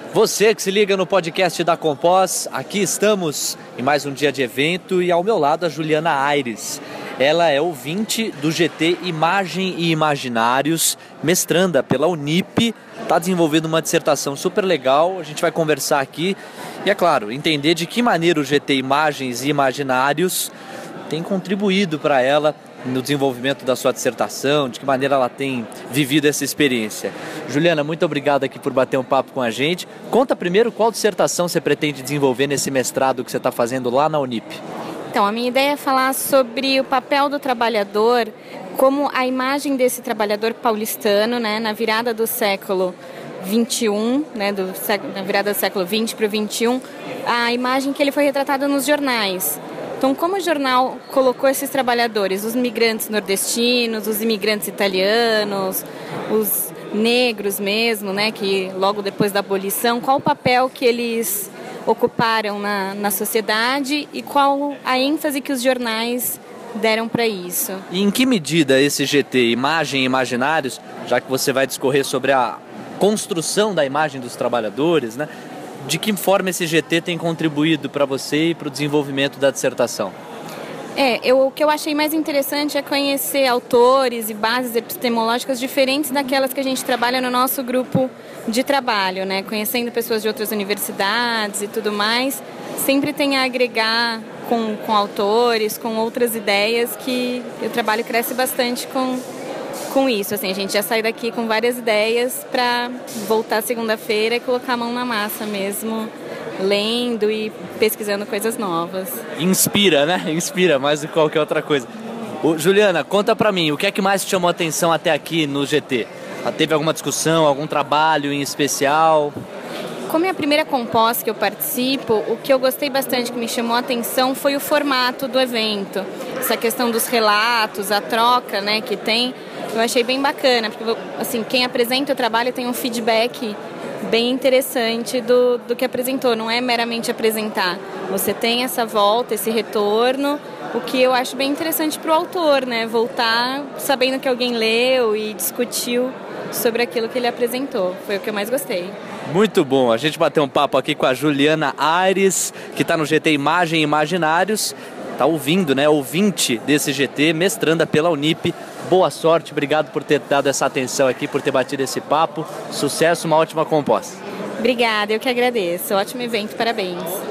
Você que se liga no podcast da Compós, aqui estamos em mais um dia de evento e ao meu lado a Juliana Aires. Ela é ouvinte do GT Imagem e Imaginários, mestranda pela Unip, está desenvolvendo uma dissertação super legal, a gente vai conversar aqui e, é claro, entender de que maneira o GT Imagens e Imaginários tem contribuído para ela no desenvolvimento da sua dissertação, de que maneira ela tem vivido essa experiência. Juliana, muito obrigado aqui por bater um papo com a gente. Conta primeiro qual dissertação você pretende desenvolver nesse mestrado que você está fazendo lá na Unip. Então, a minha ideia é falar sobre o papel do trabalhador, como a imagem desse trabalhador paulistano, né, na virada do século XXI, na virada do século XX para o XXI, a imagem que ele foi retratado nos jornais. Então, como o jornal colocou esses trabalhadores, os migrantes nordestinos, os imigrantes italianos, os negros mesmo, né, que logo depois da abolição, qual o papel que eles ocuparam na sociedade e qual a ênfase que os jornais deram para isso. E em que medida esse GT Imagem e Imaginários, já que você vai discorrer sobre a construção da imagem dos trabalhadores, né? De que forma esse GT tem contribuído para você e para o desenvolvimento da dissertação? O que eu achei mais interessante é conhecer autores e bases epistemológicas diferentes daquelas que a gente trabalha no nosso grupo de trabalho, né? Conhecendo pessoas de outras universidades e tudo mais, sempre tem a agregar com autores, com outras ideias, que o trabalho cresce bastante com isso. Assim, a gente já sai daqui com várias ideias para voltar segunda-feira e colocar a mão na massa mesmo, lendo e pesquisando coisas novas. Inspira, né? Inspira mais do que qualquer outra coisa. Juliana, conta pra mim, o que é que mais te chamou a atenção até aqui no GT? Teve alguma discussão, algum trabalho em especial? Como é a primeira Compós que eu participo, o que eu gostei bastante, que me chamou a atenção, foi o formato do evento. Essa questão dos relatos, a troca, né, que tem, eu achei bem bacana, porque assim, quem apresenta o trabalho tem um feedback bem interessante do que apresentou, não é meramente apresentar. Você tem essa volta, esse retorno, o que eu acho bem interessante para o autor, né? Voltar sabendo que alguém leu e discutiu sobre aquilo que ele apresentou. Foi o que eu mais gostei. Muito bom, a gente bateu um papo aqui com a Juliana Aires, que está no GT Imagem e Imaginários, está ouvindo, né? Ouvinte desse GT, mestranda pela Unip. Boa sorte, obrigado por ter dado essa atenção aqui, por ter batido esse papo. Sucesso, uma ótima Compós. Obrigada, eu que agradeço. Ótimo evento, parabéns.